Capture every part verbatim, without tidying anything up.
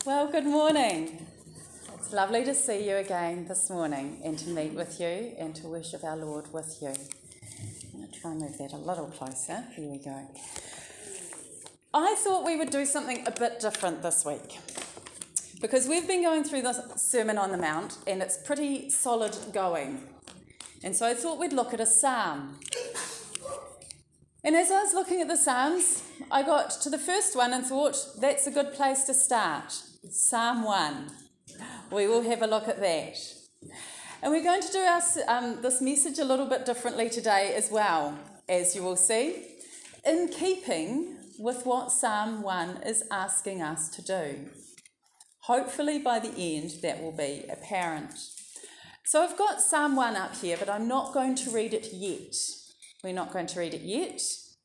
Well, good morning. It's lovely to see you again this morning and to meet with you and to worship our Lord with you. I'm going to try and move that a little closer. Here we go. I thought we would do something a bit different this week because we've been going through the Sermon on the Mount and it's pretty solid going. And so I thought we'd look at a psalm. And as I was looking at the psalms, I got to the first one and thought, that's a good place to start. Psalm one. We will have a look at that. And we're going to do our, um, this message a little bit differently today as well, as you will see, in keeping with what Psalm one is asking us to do. Hopefully by the end that will be apparent. So I've got Psalm one up here, but I'm not going to read it yet. We're not going to read it yet.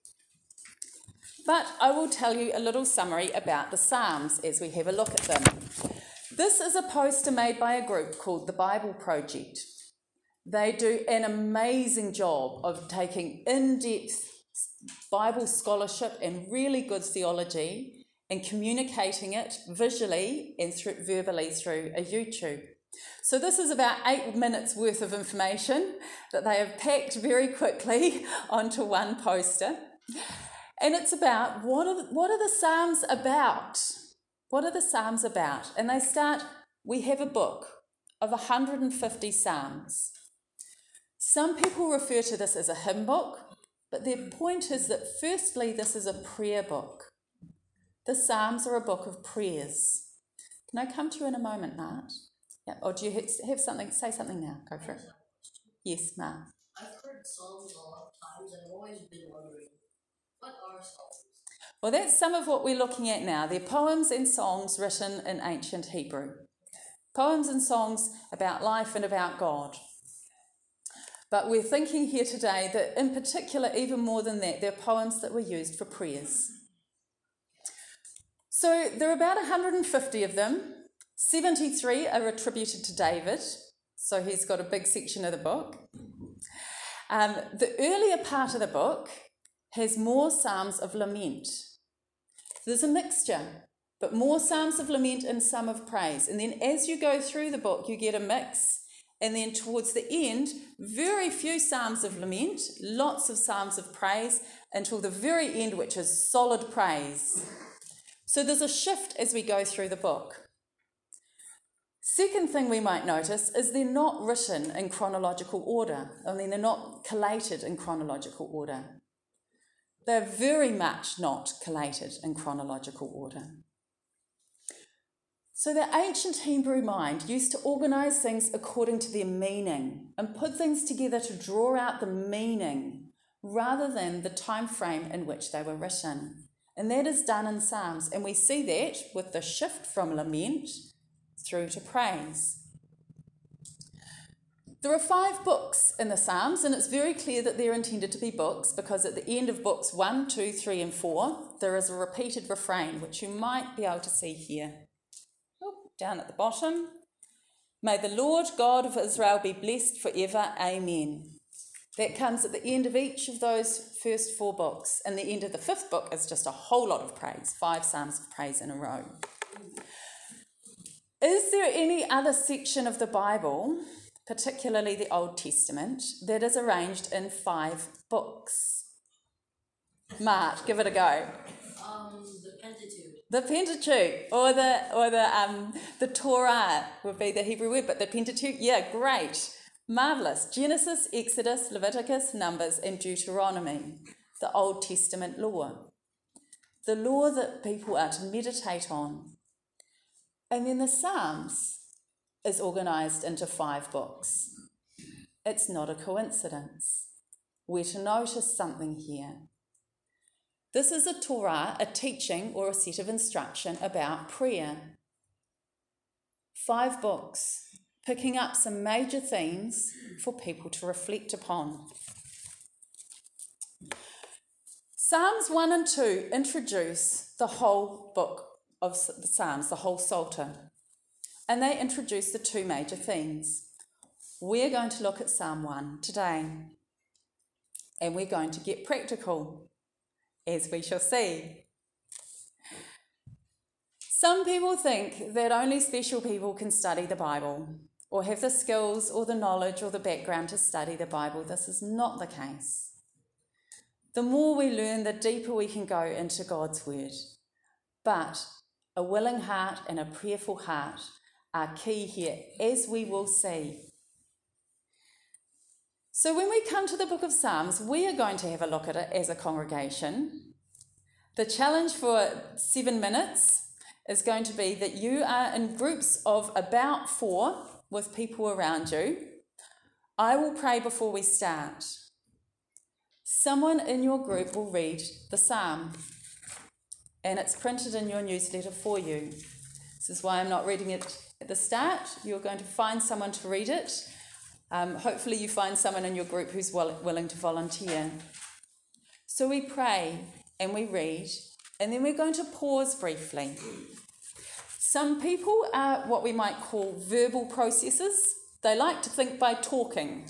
But I will tell you a little summary about the Psalms as we have a look at them. This is a poster made by a group called the Bible Project. They do an amazing job of taking in-depth Bible scholarship and really good theology and communicating it visually and through, verbally through a YouTube. So this is about eight minutes worth of information that they have packed very quickly onto one poster. And it's about, what are, the, what are the Psalms about? What are the Psalms about? And they start, we have a book of one hundred fifty Psalms. Some people refer to this as a hymn book, but their point is that firstly, this is a prayer book. The Psalms are a book of prayers. Can I come to you in a moment, Mart? Yeah. Or do you have something, say something now, go for it. Yes, Mart. I've heard Psalms a lot of times and I've always been wondering, what are Psalms? Well, that's some of what we're looking at now. They're poems and songs written in ancient Hebrew. Poems and songs about life and about God. But we're thinking here today that in particular, even more than that, they're poems that were used for prayers. So there are about one hundred fifty of them. seventy-three are attributed to David, so he's got a big section of the book. Um, the earlier part of the book has more psalms of lament. There's a mixture, but more psalms of lament and some of praise. And then as you go through the book, you get a mix. And then towards the end, very few psalms of lament, lots of psalms of praise, until the very end, which is solid praise. So there's a shift as we go through the book. Second thing we might notice is they're not written in chronological order. I mean, they're not collated in chronological order. They're very much not collated in chronological order. So the ancient Hebrew mind used to organise things according to their meaning and put things together to draw out the meaning rather than the time frame in which they were written. And that is done in Psalms. And we see that with the shift from lament through to praise. There are five books in the Psalms, and it's very clear that they're intended to be books because at the end of books one, two, three, and four, there is a repeated refrain, which you might be able to see here. Oh, down at the bottom. May the Lord God of Israel be blessed forever. Amen. That comes at the end of each of those first four books, and the end of the fifth book is just a whole lot of praise, five Psalms of praise in a row. Is there any other section of the Bible, particularly the Old Testament, that is arranged in five books? Mart, give it a go. Um, the Pentateuch. The Pentateuch, or the or the um the Torah would be the Hebrew word, but the Pentateuch, yeah, great, marvelous. Genesis, Exodus, Leviticus, Numbers, and Deuteronomy, the Old Testament law, the law that people are to meditate on. And then the Psalms is organised into five books. It's not a coincidence. We're to notice something here. This is a Torah, a teaching or a set of instruction about prayer. Five books, picking up some major themes for people to reflect upon. Psalms one and two introduce the whole book of the Psalms, the whole Psalter. And they introduce the two major themes. We're going to look at Psalm one today. And we're going to get practical, as we shall see. Some people think that only special people can study the Bible or have the skills or the knowledge or the background to study the Bible. This is not the case. The more we learn, the deeper we can go into God's word. But a willing heart and a prayerful heart are key here, as we will see. So when we come to the book of Psalms, we are going to have a look at it as a congregation. The challenge for seven minutes is going to be that you are in groups of about four with people around you. I will pray before we start. Someone in your group will read the psalm, and it's printed in your newsletter for you. This is why I'm not reading it at the start. You're going to find someone to read it. Um, hopefully you find someone in your group who's well, willing to volunteer. So we pray and we read, and then we're going to pause briefly. Some people are what we might call verbal processors. They like to think by talking.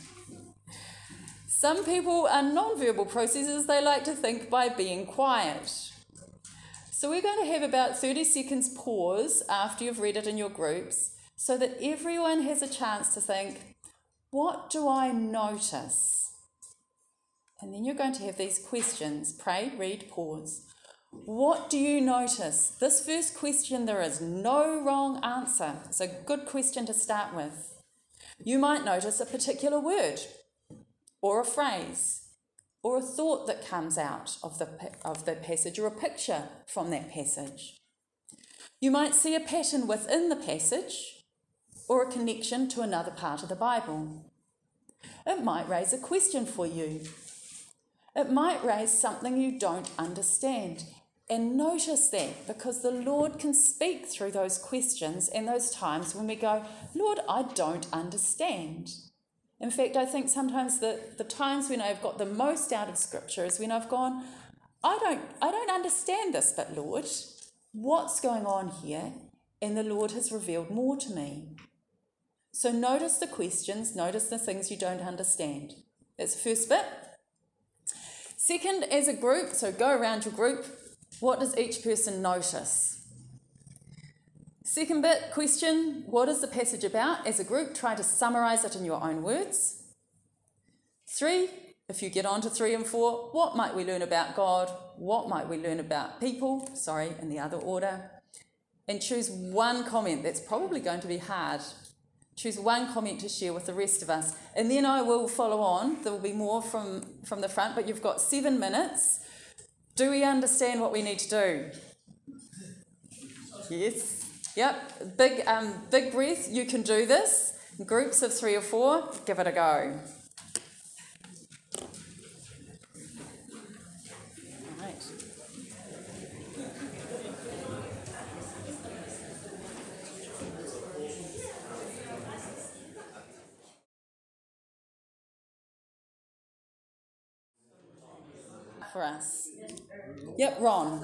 Some people are non-verbal processors. They like to think by being quiet. So we're going to have about thirty seconds pause after you've read it in your groups so that everyone has a chance to think, what do I notice? And then you're going to have these questions. Pray, read, pause. What do you notice? This first question, there is no wrong answer. It's a good question to start with. You might notice a particular word or a phrase or a thought that comes out of the, of the passage or a picture from that passage. You might see a pattern within the passage or a connection to another part of the Bible. It might raise a question for you. It might raise something you don't understand. And notice that, because the Lord can speak through those questions and those times when we go, Lord, I don't understand. In fact, I think sometimes the, the times when I've got the most out of Scripture is when I've gone, I don't, I don't understand this, but Lord, what's going on here? And the Lord has revealed more to me. So notice the questions, notice the things you don't understand. That's the first bit. Second, as a group, so go around your group, what does each person notice? Second bit, question, what is the passage about? As a group, try to summarise it in your own words. Three, if you get on to three and four, what might we learn about God? What might we learn about people? Sorry, in the other order. And choose one comment. That's probably going to be hard. Choose one comment to share with the rest of us. And then I will follow on. There will be more from, from the front, but you've got seven minutes. Do we understand what we need to do? Yes. Yep. Big, um, big breath. You can do this. In groups of three or four, give it a go. Right. For us. Yep, Ron. Uh,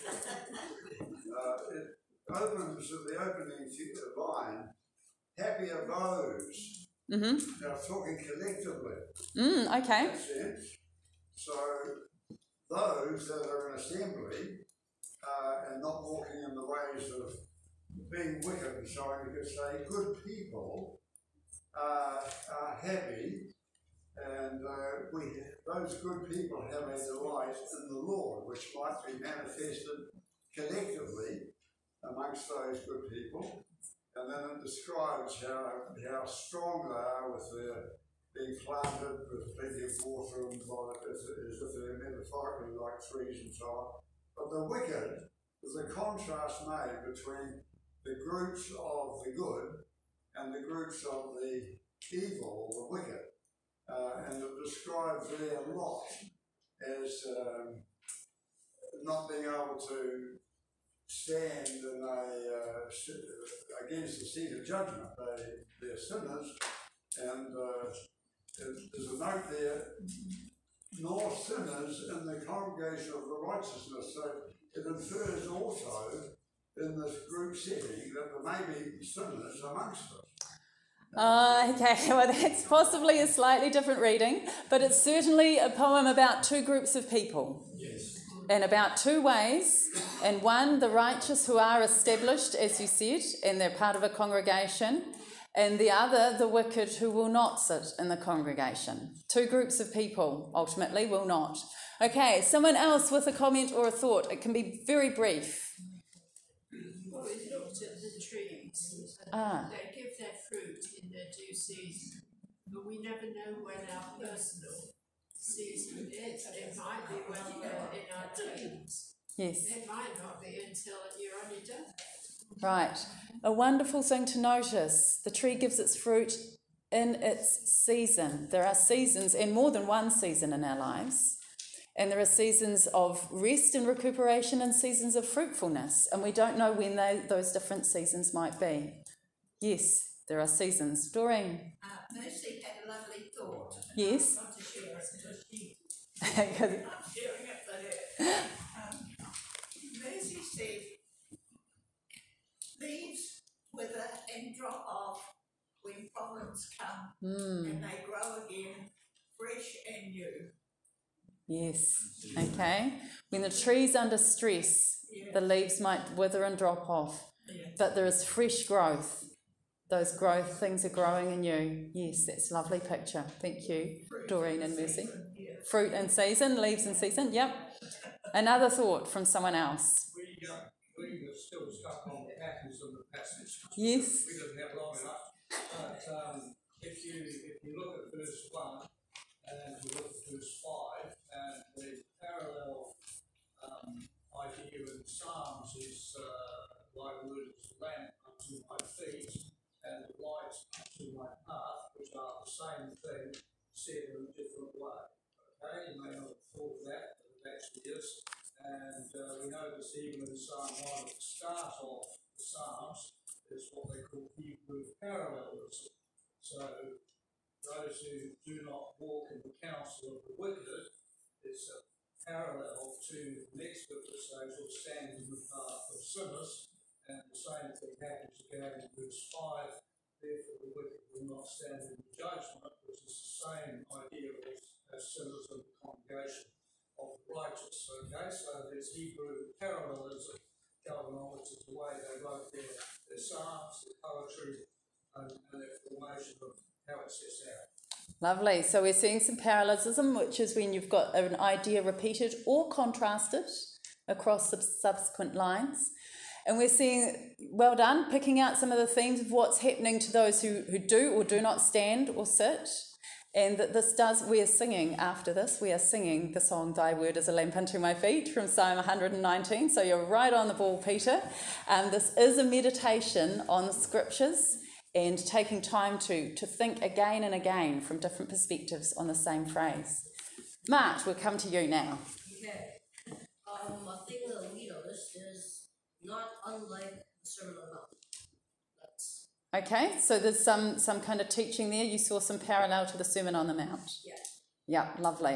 it opens at the opening line, happy are those. Mm-hmm. Now, talking collectively. Mm, okay. Makes sense. So, those that are in assembly uh, and not walking in the ways of being wicked and so on, you could say good people uh, are happy. And uh, we, those good people have a delight in the Lord, which might be manifested collectively amongst those good people. And then it describes how, how strong they are with their being planted with plenty of water and as, as if they're metaphorically like trees and so on. But the wicked is a contrast made between the groups of the good and the groups of the evil or the wicked. Uh, and it describes their lot as um, not being able to stand in a, uh, against the seat of judgment. They, they're sinners, and uh, there's a note there, nor sinners in the congregation of the righteousness. So it infers also in this group setting that there may be sinners amongst us. Uh, okay, well that's possibly a slightly different reading, but it's certainly a poem about two groups of people. Yes. in about two ways. In one, the righteous who are established, as you said, and they're part of a congregation. And the other, the wicked who will not sit in the congregation. Two groups of people, ultimately, will not. Okay, someone else with a comment or a thought. It can be very brief. Well, we looked at the trees. Ah. They give their fruit in their due season. But we never know when our personal season is. It might be when we're in our teens. Yes. It might not be until you're on your deathbed. Right. A wonderful thing to notice. The tree gives its fruit in its season. There are seasons, and more than one season in our lives. And there are seasons of rest and recuperation and seasons of fruitfulness. And we don't know when they, those different seasons might be. Yes, there are seasons. Doreen? Uh, Mercy had a lovely thought. Yes. I want to share it because she, Okay. I'm sharing it for her. Um, Mercy said, leaves wither and drop off when problems come, Mm. and they grow again, fresh and new. Yes. Okay. When the tree's under stress, Yeah. the leaves might wither and drop off. Yeah. But there is fresh growth. Those growth things are growing in you. Yes, that's a lovely picture. Thank you, Fruit Doreen in and Mercy. season, yeah. Fruit in season, leaves in season. Yep. Another thought from someone else. We, uh, we were still stuck on the patterns of the passage. Yes. We didn't have long enough. But um, if you if you look at verse one and you look at verse five, and the parallel um, idea in Psalms is uh, thy word is a lamp unto my feet and a light unto my path, which are the same thing said in a different way. Okay, you may not have thought of that, but it actually is. And uh, we know this even in Psalm one, at the start of the Psalms, is what they call Hebrew parallelism. So those who do not walk in the counsel of the wicked is a parallel to the next bit that says, or stand in the path of sinners. And the same thing happens again in verse five. Therefore the wicked will not stand in the judgment, which is the same idea as, as sinners in the congregation of the righteous. Okay, so there's Hebrew parallelism going on, which is the way they wrote their, their psalms, their poetry, and, and their formation of how it sets out. Lovely. So we're seeing some parallelism, which is when you've got an idea repeated or contrasted across sub- subsequent lines. And we're seeing, well done, picking out some of the themes of what's happening to those who, who do or do not stand or sit. And that this does, we are singing after this, we are singing the song Thy Word is a Lamp Unto My Feet from Psalm one hundred nineteen. So you're right on the ball, Peter. Um, this is a meditation on the scriptures and taking time to, to think again and again from different perspectives on the same phrase. Mark, we'll come to you now. Okay. Um, I think that we noticed is not unlike the Sermon on the Mount. That's, Okay, so there's some, some kind of teaching there. You saw some parallel to the Sermon on the Mount. yeah. Yeah, lovely.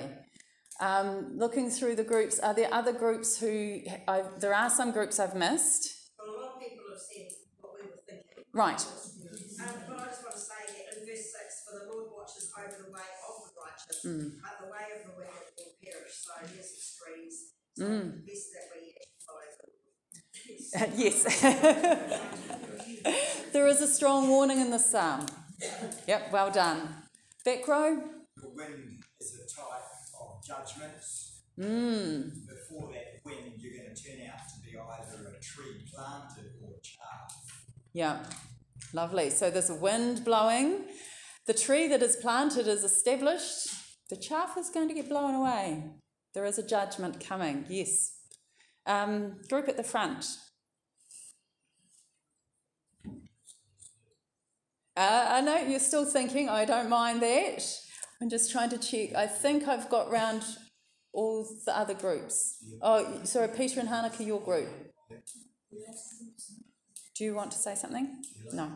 Um, looking through the groups, are there other groups who, I, there are some groups I've missed. Well, a lot of people have said what we were thinking. Right. Um, but I just want to say that in verse six, for the Lord watches over the way of the righteous, Mm. but the way of the wicked will perish. So there's extremes. So Mm. best that we follow them. Yes. There is a strong warning in the psalm. Yep, well done. Back row. The wind is a type of judgments. Mm. Before that wind, you're going to turn out to be either a tree planted or chaff. Yeah, lovely. So there's a wind blowing. The tree that is planted is established. The chaff is going to get blown away. There is a judgment coming, yes. Um, group at the front. Uh, I know you're still thinking, I don't mind that. I'm just trying to check. I think I've got round all the other groups. Oh, sorry, Peter and Hanukkah, your group. Do you want to say something? No.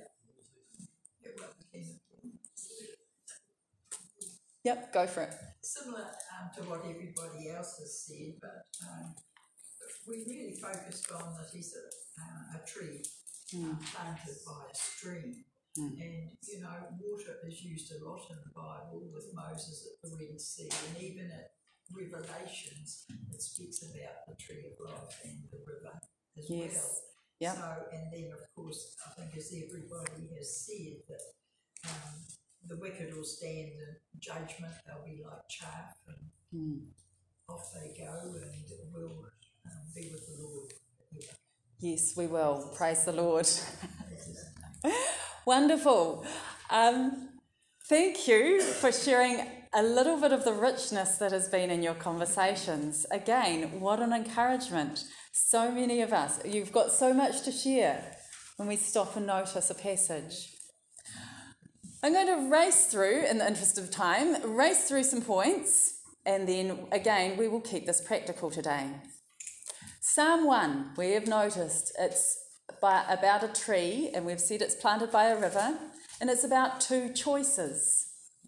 Yep, go for it. Similar um, to what everybody else has said, but um, we really focused on that he's a, uh, a tree Mm. planted by a stream. Mm. And, you know, water is used a lot in the Bible with Moses at the Red Sea, and even at Revelations, it speaks about the tree of life and the river as Yes. well. Yep. So, and then of course, I think as everybody has said, that um, the wicked will stand in judgment, they'll be like chaff, and Mm. off they go, and will um, be with the Lord. Yeah. Yes, we will. Praise the Lord. Wonderful. Um, thank you for sharing a little bit of the richness that has been in your conversations. Again, what an encouragement. So many of us, you've got so much to share when we stop and notice a passage. I'm going to race through, in the interest of time, race through some points, and then again, we will keep this practical today. Psalm one, we have noticed it's by, about a tree, and we've said it's planted by a river, and it's about two choices.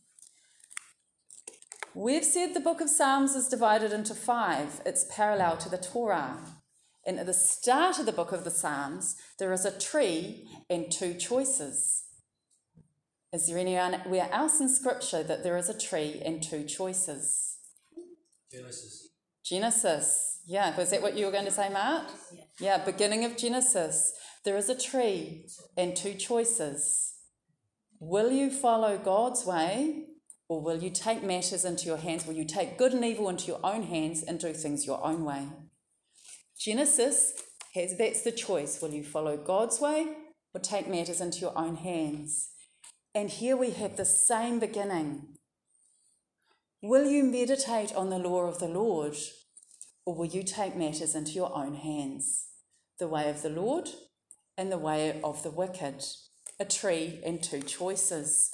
We've said the book of Psalms is divided into five. It's parallel to the Torah. And at the start of the book of the Psalms, there is a tree and two choices. Is there anywhere else in Scripture that there is a tree and two choices? Genesis. Genesis. Yeah, was that what you were going to say, Mark? Yeah, beginning of Genesis. There is a tree and two choices. Will you follow God's way, or will you take matters into your hands? Will you take good and evil into your own hands and do things your own way? Genesis has, that's the choice. Will you follow God's way or take matters into your own hands? And here we have the same beginning. Will you meditate on the law of the Lord, or will you take matters into your own hands? The way of the Lord and the way of the wicked. A tree and two choices.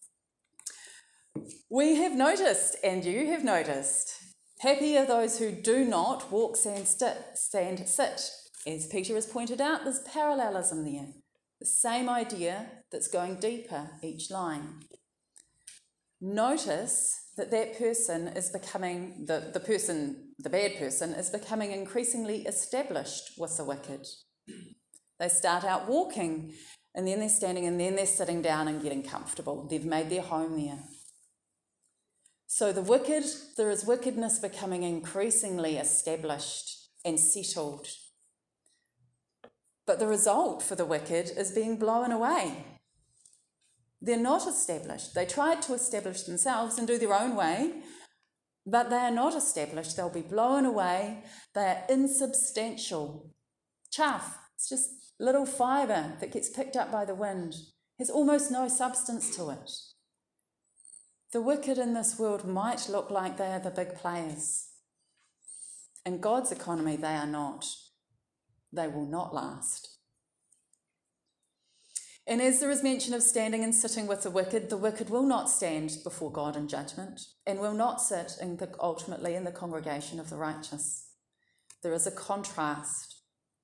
We have noticed, and you have noticed, happy are those who do not walk, stand, sit, stand, sit. As Peter has pointed out, there's parallelism there. The same idea that's going deeper each line. Notice that that person is becoming, the, the person, the bad person, is becoming increasingly established with the wicked. They start out walking, and then they're standing, and then they're sitting down and getting comfortable. They've made their home there. So the wicked, there is wickedness becoming increasingly established and settled. But the result for the wicked is being blown away. They're not established. They tried to establish themselves and do their own way, but they are not established. They'll be blown away. They are insubstantial. Chaff, it's just little fibre that gets picked up by the wind. Has almost no substance to it. The wicked in this world might look like they are the big players. In God's economy, they are not. They will not last. And as there is mention of standing and sitting with the wicked, the wicked will not stand before God in judgment and will not sit in the, ultimately in the congregation of the righteous. There is a contrast.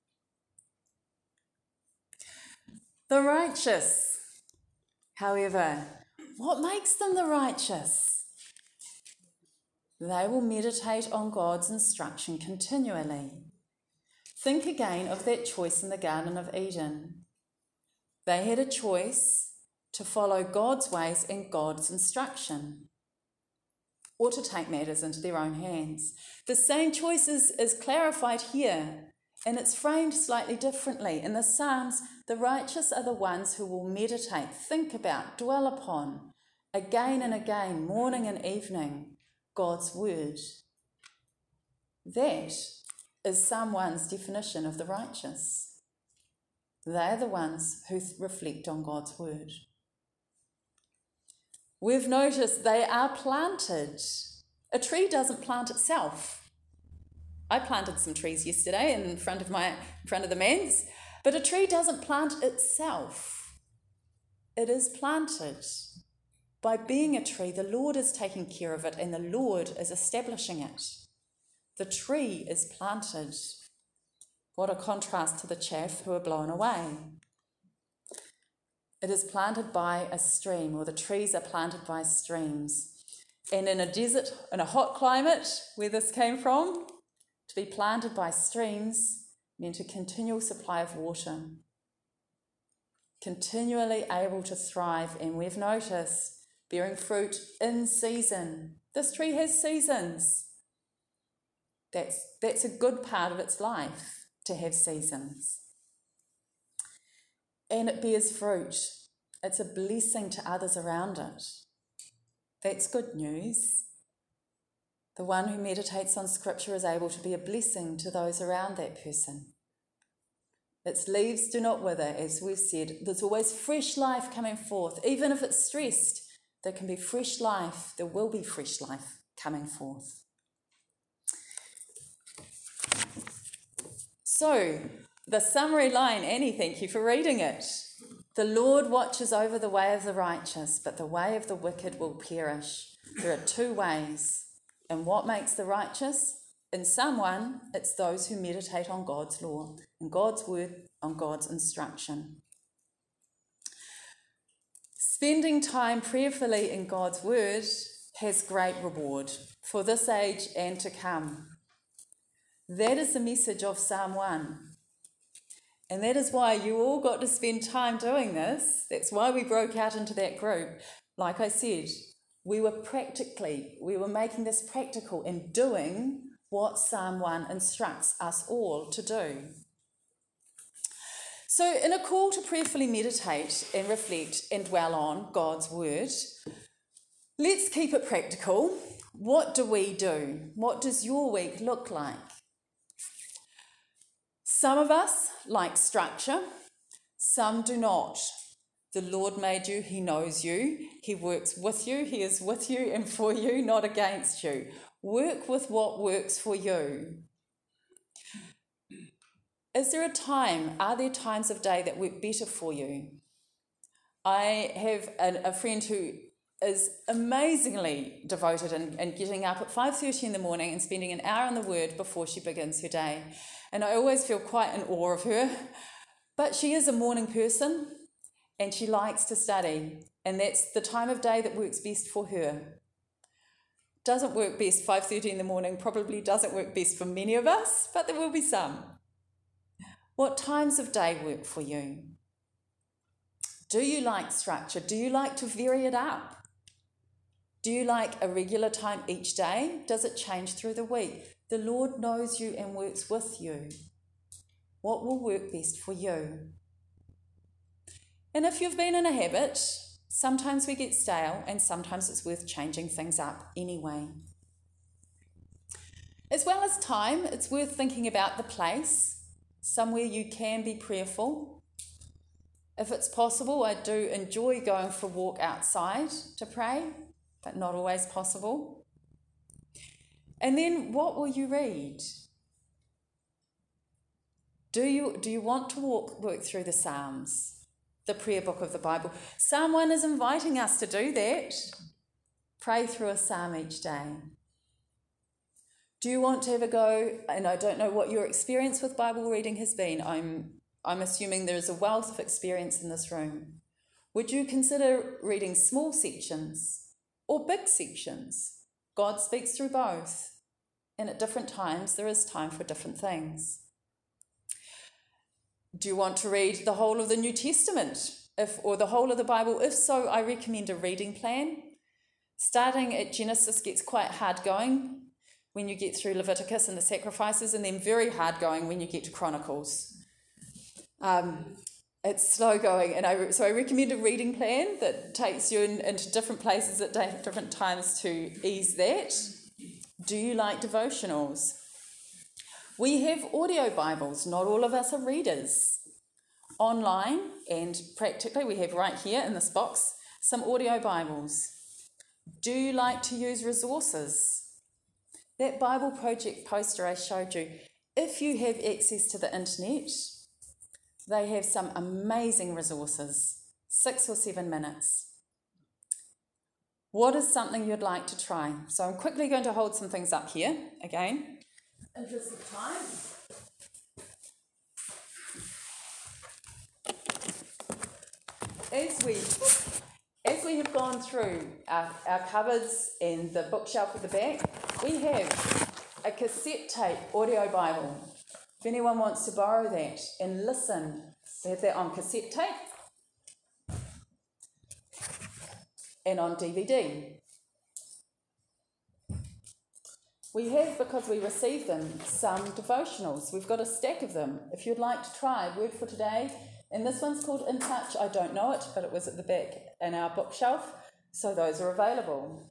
The righteous, however, what makes them the righteous? They will meditate on God's instruction continually. Think again of that choice in the Garden of Eden. They had a choice to follow God's ways and God's instruction, or to take matters into their own hands. The same choice is, is clarified here, and it's framed slightly differently. In the Psalms, the righteous are the ones who will meditate, think about, dwell upon, again and again, morning and evening, God's word. That is Psalm one's definition of the righteous. They're the ones who reflect on God's word. We've noticed they are planted. A tree doesn't plant itself. I planted some trees yesterday in front of my in front of the manse, but a tree doesn't plant itself. It is planted. By being a tree, the Lord is taking care of it, and the Lord is establishing it. The tree is planted. What a contrast to the chaff who are blown away. It is planted by a stream, or the trees are planted by streams. And in a desert, in a hot climate, where this came from, to be planted by streams meant a continual supply of water. Continually able to thrive, and we've noticed bearing fruit in season. This tree has seasons. That's, that's a good part of its life, to have seasons. And it bears fruit. It's a blessing to others around it. That's good news. The one who meditates on Scripture is able to be a blessing to those around that person. Its leaves do not wither, as we've said. There's always fresh life coming forth. Even if it's stressed, there can be fresh life. There will be fresh life coming forth. So, the summary line, Annie, thank you for reading it. The Lord watches over the way of the righteous, but the way of the wicked will perish. There are two ways. And what makes the righteous? In someone, it's those who meditate on God's law, and God's word, on God's instruction. Spending time prayerfully in God's word has great reward for this age and to come. That is the message of Psalm one. And that is why you all got to spend time doing this. That's why we broke out into that group. Like I said, we were practically, we were making this practical and doing what Psalm one instructs us all to do. So in a call to prayerfully meditate and reflect and dwell on God's word, let's keep it practical. What do we do? What does your week look like? Some of us like structure, some do not. The Lord made you, he knows you, he works with you, he is with you and for you, not against you. Work with what works for you. Is there a time, are there times of day that work better for you? I have a, a friend who is amazingly devoted and, and getting up at five thirty in the morning and spending an hour in the Word before she begins her day. And I always feel quite in awe of her. But she is a morning person and she likes to study. And that's the time of day that works best for her. Doesn't work best five thirty in the morning, probably doesn't work best for many of us, but there will be some. What times of day work for you? Do you like structure? Do you like to vary it up? Do you like a regular time each day? Does it change through the week? The Lord knows you and works with you. What will work best for you? And if you've been in a habit, sometimes we get stale and sometimes it's worth changing things up anyway. As well as time, it's worth thinking about the place, somewhere you can be prayerful. If it's possible, I do enjoy going for a walk outside to pray, but not always possible. And then what will you read? Do you, do you want to walk, work through the Psalms, the prayer book of the Bible? Psalm one is inviting us to do that. Pray through a psalm each day. Do you want to have a go? And I don't know what your experience with Bible reading has been. I'm, I'm assuming there is a wealth of experience in this room. Would you consider reading small sections or big sections? God speaks through both. And at different times, there is time for different things. Do you want to read the whole of the New Testament if, or the whole of the Bible? If so, I recommend a reading plan. Starting at Genesis gets quite hard going when you get through Leviticus and the sacrifices, and then very hard going when you get to Chronicles. Um, it's slow going, and I, so I recommend a reading plan that takes you in, into different places at different times to ease that. Do you like devotionals? We have audio Bibles. Not all of us are readers. Online and practically, we have right here in this box some audio Bibles. Do you like to use resources? That Bible Project poster I showed you, if you have access to the internet, they have some amazing resources, six or seven minutes. What is something you'd like to try? So I'm quickly going to hold some things up here again. Interest of time. As we, as we have gone through our, our cupboards and the bookshelf at the back, we have a cassette tape audio Bible. If anyone wants to borrow that and listen, we have that on cassette tape and on D V D. We have, because we receive them, some devotionals. We've got a stack of them. If you'd like to try Word for Today, and this one's called In Touch. I don't know it, but it was at the back in our bookshelf, so those are available.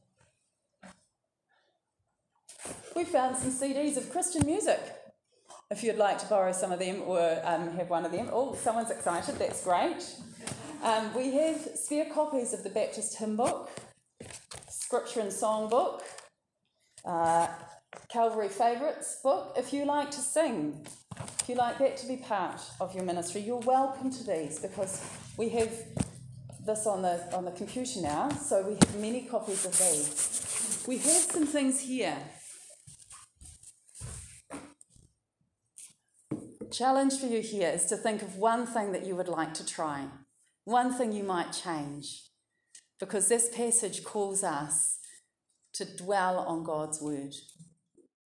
We found some C Ds of Christian music. If you'd like to borrow some of them or um, have one of them. Oh, someone's excited, that's great. Um, we have spare copies of the Baptist Hymn Book, Scripture and Song Book, uh, Calvary Favourites book. If you like to sing, if you like that to be part of your ministry, you're welcome to these, because we have this on the on the computer now, so we have many copies of these. We have some things here. Challenge for you here is to think of one thing that you would like to try, one thing you might change, because this passage calls us to dwell on God's word.